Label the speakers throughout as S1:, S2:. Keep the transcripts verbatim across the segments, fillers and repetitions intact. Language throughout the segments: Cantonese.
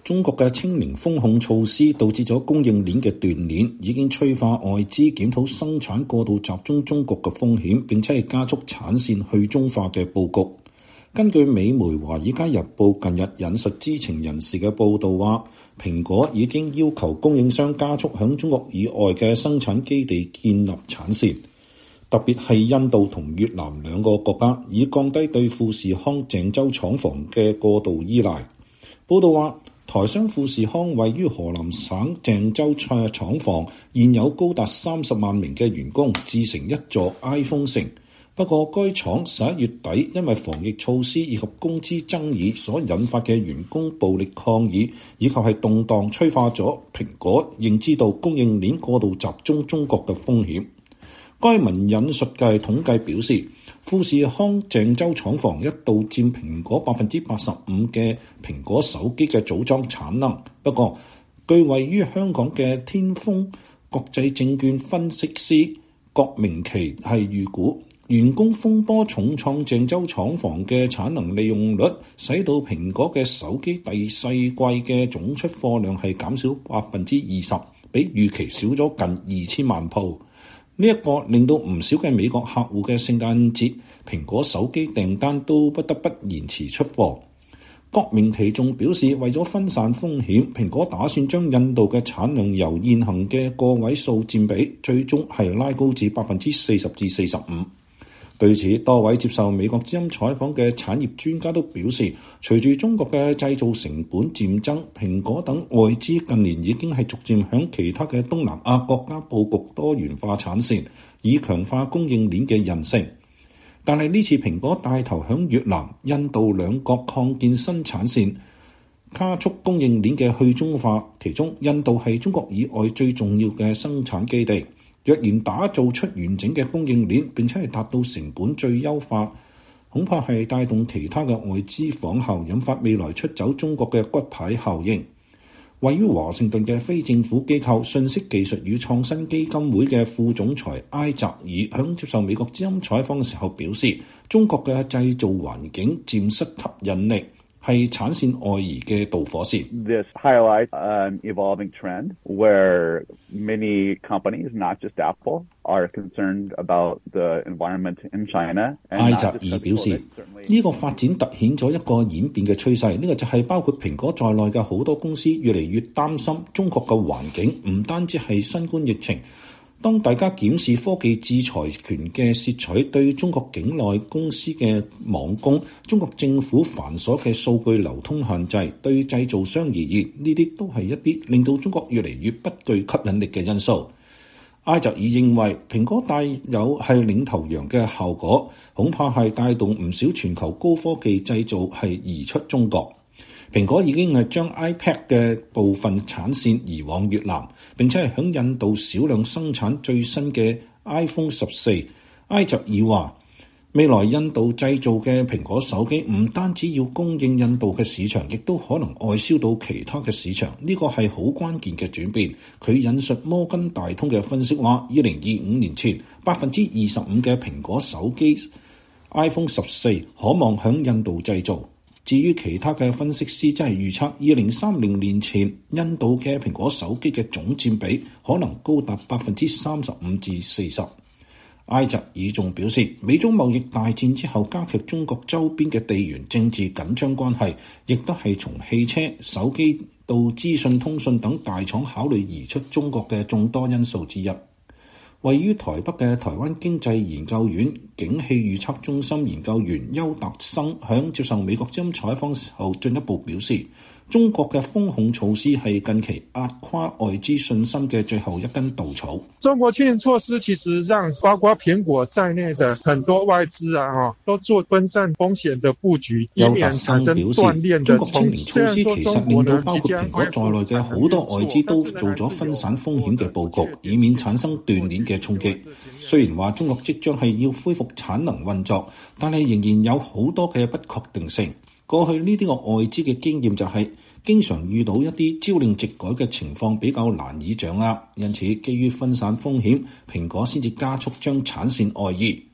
S1: 中國嘅清零風控措施導致咗供應鏈嘅斷鏈，已經催化外資檢討生產過度集中中國嘅風險，並且係加速產線去中化嘅佈局。根據美媒《華爾街日報》近日引述知情人士嘅報導話，蘋果已經要求供應商加速響中國以外嘅生產基地建立產線，特別係印度同越南兩個國家，以降低對富士康鄭州廠房嘅過度依賴。報導話，台商富士康位於河南省鄭州廠房，現有高達三十萬名嘅員工，自成一座 iPhone 城。不過，該廠十一月底因為防疫措施以及工資爭議所引發嘅員工暴力抗議，以及係動盪，催化咗蘋果認知到供應鏈過度集中中國嘅風險。該文引述嘅統計表示，富士康鄭州廠房一度佔蘋果百分之八十五嘅蘋果手機嘅組裝產能。不過，據位於香港嘅天風國際證券分析師郭明奇係預估，員工風波重創鄭州廠房嘅產能利用率，使到蘋果嘅手機第四季嘅總出貨量係減少百分之二十，比預期少咗近二千萬部。呢一個令到唔少嘅美國客戶嘅聖誕節蘋果手機訂單都不得不延遲出貨。郭明奇仲表示，為咗分散風險，蘋果打算將印度嘅產量由現行嘅個位數佔比，最終係拉高至百分之四十至四十五。對此，多位接受美國之音採訪嘅產業專家都表示，隨住中國嘅製造成本漸增，蘋果等外資近年已經係逐漸向其他嘅東南亞國家佈局多元化產線，以強化供應鏈嘅韌性。但係呢次蘋果帶頭向越南、印度兩國擴建新產線，加速供應鏈嘅去中化，其中印度係中國以外最重要嘅生產基地。若然打造出完整嘅供應鏈，並且係達到成本最優化，恐怕係帶動其他嘅外資仿效，引發未來出走中國嘅骨牌效應。位於華盛頓嘅非政府機構信息技術與創新基金會嘅副總裁埃澤爾響接受美國之音採訪嘅時候表示，中國嘅製造環境漸失吸引力，係產線外移嘅導火線。
S2: This highlights an evolving trend where many companies, not just Apple, are concerned about the environment in China.
S1: 埃澤爾表示，呢、這個發展凸顯咗一個演變嘅趨勢。呢、這個就係包括蘋果在內嘅好多公司越嚟越擔心中國嘅環境，唔單止係新冠疫情。當大家檢視科技制裁權嘅竊取對中國境內公司嘅網攻，中國政府繁瑣嘅數據流通限制，對製造商而言，呢啲都係一啲令到中國越嚟越不具吸引力嘅因素。埃澤爾認為，蘋果帶有係領頭羊嘅效果，恐怕係帶動唔少全球高科技製造係移出中國。蘋果已經係將 iPad 嘅部分產線移往越南，並且係響印度少量生產最新嘅 iPhone 十四。埃澤爾話，未來印度製造嘅蘋果手機唔單止要供應印度嘅市場，亦都可能外銷到其他嘅市場。呢個係好關鍵嘅轉變。佢引述摩根大通嘅分析話，二零二五年前百分之二十五嘅蘋果手機 iPhone 十四可望響印度製造。至於其他嘅分析師，真係預測二零三零年前印度嘅蘋果手機嘅總佔比可能高達百分之三十五至四十。埃澤爾仲表示，美中貿易大戰之後加劇中國周邊嘅地緣政治緊張關係，亦都係從汽車、手機到資訊通訊等大廠考慮移出中國嘅眾多因素之一。位於台北嘅台灣經濟研究院景氣預測中心研究員邱達生響接受美國之音採訪時候進一步表示，中國嘅風控措施係近期壓垮外資信心嘅最後一根稻草。
S3: 中國清零措施其實讓包括蘋果在內的很多外資啊，都做分散風險的佈局，以免產生斷鏈的衝擊。
S1: 中國清零措施其實令到包括蘋果在內嘅好多外資都做咗分散風險嘅佈局，以免產生斷鏈嘅衝擊。雖然話中國即將係要恢復產能運作，但係仍然有好多嘅不確定性。過去呢啲個外資嘅經驗就係、是、經常遇到一啲朝令夕改嘅情況比較難以掌握，因此基於分散風險，蘋果先至加速將產線外移。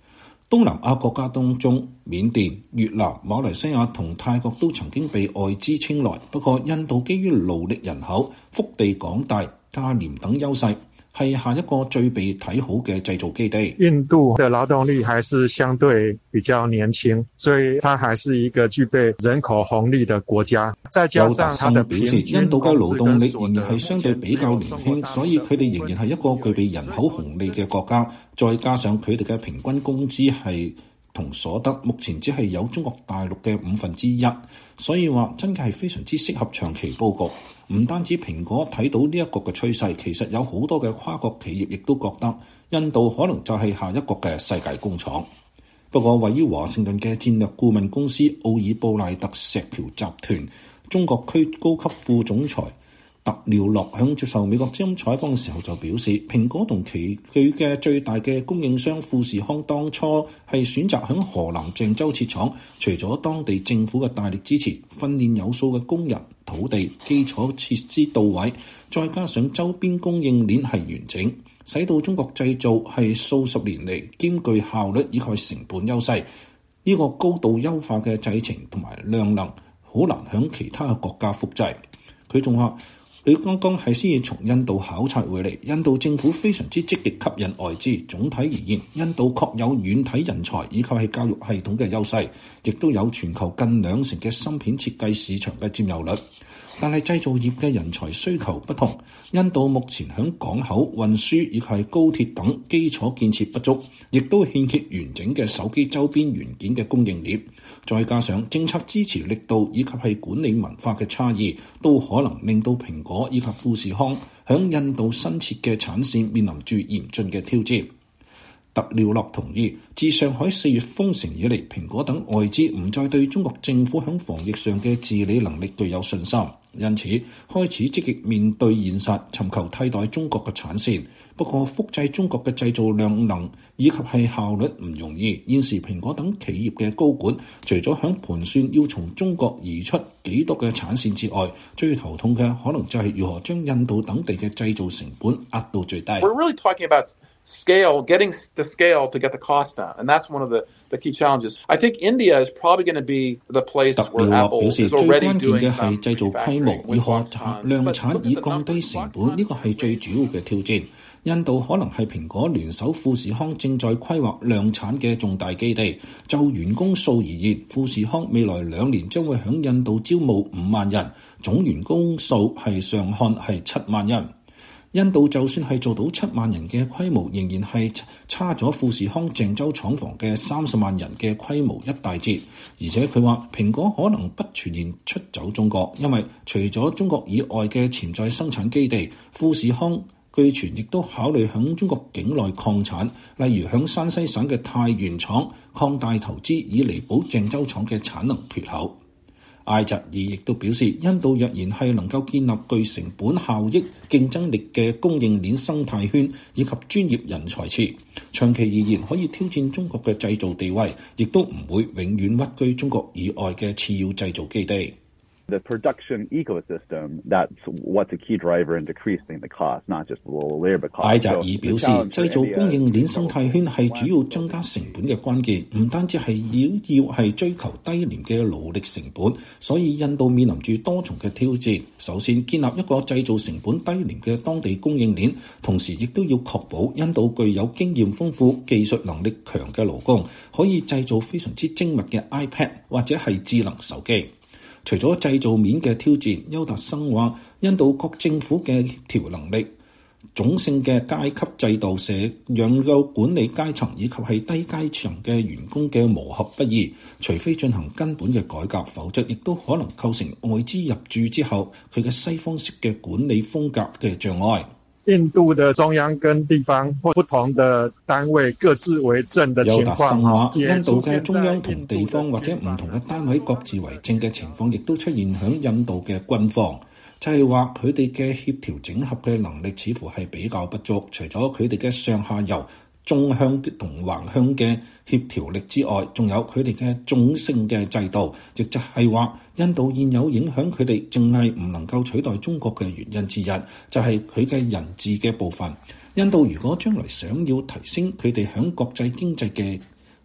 S1: 東南亞國家當中，緬甸、越南、馬來西亞同泰國都曾經被外資青睞，不過印度基於勞力人口、腹地廣大、價廉等優勢，係下一個最被睇好嘅製造基地。
S3: 印度的勞動力還是相對比較年輕，所以它還是一個具備人口紅利的國家。再加上它的
S1: 表示，印度嘅勞動力仍然係相對比較年輕，所以佢哋仍然係一個具備人口紅利嘅國家。再加上佢哋嘅平均工資係同所得目前只係有中國大陸嘅五分之一，所以話真係非常之適合長期佈局。唔單止蘋果睇到呢一個嘅趨勢，其實有好多嘅跨國企業亦都覺得印度可能就係下一個嘅世界工廠。不過位於華盛頓嘅戰略顧問公司奧爾布賴特石橋集團中國區高級副總裁特廖洛響接受美國之音採訪嘅時候就表示，蘋果同其佢嘅最大嘅供應商富士康當初係選擇響河南鄭州設廠，除咗當地政府嘅大力支持，訓練有素嘅工人、土地、基礎設施到位，再加上周邊供應鏈係完整，使到中國製造係數十年嚟兼具效率以及成本優勢。呢個高度優化嘅製程同埋量能，好難響其他嘅國家複製。佢仲話，佢剛剛係先至從印度考察回嚟，印度政府非常之積極吸引外資。總體而言，印度確有軟體人才以及係教育系統嘅優勢，亦都有全球近兩成嘅芯片設計市場嘅佔有率。但係製造業嘅人才需求不同，印度目前響港口運輸以及係高鐵等基礎建設不足，亦都欠缺完整嘅手機周邊元件嘅供應鏈。再加上政策支持力度以及係管理文化嘅差異，都可能令到蘋果以及富士康響印度新設嘅產線面臨住嚴峻嘅挑戰。特廖洛同意，自上海四月封城以嚟，蘋果等外資唔再對中國政府響防疫上嘅治理能力具有信心，因此開始積極面對現實，尋求替代中國嘅產線。不過複製中國嘅製造量能以及係效率唔容易。現時蘋果等企業嘅高管，除咗響盤算要從中國移出幾多嘅產線之外，最頭痛嘅可能就係如何將印度等地嘅製造成本壓到最低。
S4: We're really talking about scale, getting the scale to get the cost down, and that's one of the, the key challenges. I think India is probably going to be the place where Apple is already doing some manufacturing.
S1: 如何量產以降低成本，呢個係最主要嘅挑戰。印度可能係蘋果聯手富士康正在規劃量產嘅重大基地。就員工數而言，富士康未來兩年將會響印度招募五萬人，總員工數係上看係七萬人。印度就算係做到七萬人嘅規模，仍然係差咗富士康鄭州廠房嘅三十萬人嘅規模一大截。而且佢話蘋果可能不全然出走中國，因為除咗中國以外嘅潛在生產基地，富士康據傳亦都考慮響中國境內擴產，例如響山西省嘅太原廠擴大投資，以彌補鄭州廠嘅產能缺口。艾澤爾亦都表示，印度若然係能夠建立具成本效益、競爭力嘅供應鏈生態圈以及專業人才池，長期而言可以挑戰中國嘅製造地位，亦都唔會永遠屈居中國以外嘅次要製造基地。
S2: The production ecosystem, that's what's a key driver in decreasing the cost, not just the low labor cost.
S1: 艾澤爾表示，製造供應鏈生態圈係主要增加成本嘅關鍵，唔單止係要要係追求低廉嘅勞力成本，所以印度面臨住多重嘅挑戰。首先，建立一個製造成本低廉嘅當地供應鏈，同時亦都要確保印度具有經驗豐富、技術能力強嘅勞工，可以製造非常之精密嘅 iPad 或者係智能手機。除咗製造面嘅挑戰，邱達生話，印度各政府嘅協調能力、種姓嘅階級制度社讓到管理階層以及係低階層嘅員工嘅磨合不易，除非進行根本嘅改革，否則亦都可能構成外資入駐之後佢嘅西方式嘅管理風格嘅障礙。
S3: 印度的中央跟地方或不同的單位各自為政的情況，
S1: 印度嘅中央同地方或者唔同嘅單位各自為政嘅情況，亦都出現響印度嘅軍方，就係話佢哋嘅協調整合嘅能力似乎係比較不足。除咗佢哋嘅上下游、縱向同橫向嘅協調力之外，仲有佢哋嘅種姓嘅制度，亦就係話印度現有影響佢哋淨係唔能夠取代中國嘅原因之一，就係佢嘅人治嘅部分。印度如果將來想要提升佢哋響國際經濟嘅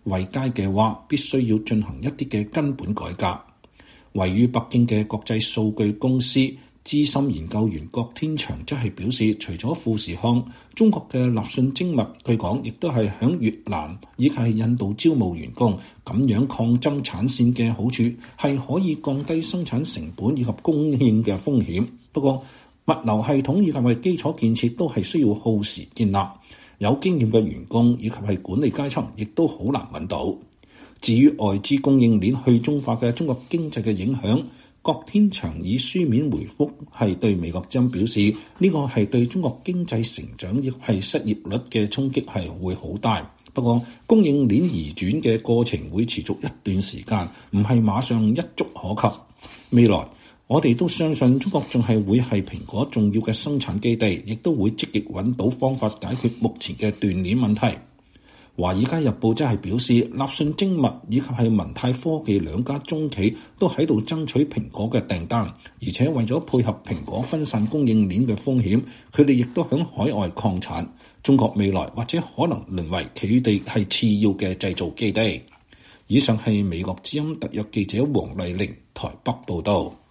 S1: 為佳嘅話，必須要進行一啲嘅根本改革。位於北京嘅國際數據公司資深研究員郭天祥則係表示，除咗富士康，中國嘅立訊精密據講亦都係響越南以及係印度招募員工，咁樣擴增產線嘅好處係可以降低生產成本以及供應嘅風險。不過物流系統以及係基礎建設都係需要耗時建立，有經驗嘅員工以及係管理階層亦都好難揾到。至於外資供應鏈去中化嘅中國經濟嘅影響，郭天祥以書面回覆係對美國之音表示，呢個係對中國經濟成長亦係失業率嘅衝擊係會好大。不過供應鏈移轉嘅過程會持續一段時間，唔係馬上一觸可及。未來我哋都相信中國仲係會係蘋果重要嘅生產基地，亦都會積極揾到方法解決目前嘅斷鏈問題。華爾街日報則係表示，立訊精密以及係文泰科技兩家中企都喺度爭取蘋果嘅訂單，而且為咗配合蘋果分散供應鏈嘅風險，佢哋亦都響海外擴產。中國未來或者可能淪為佢哋係次要嘅製造基地。以上係美國之音特約記者黃麗玲台北報道。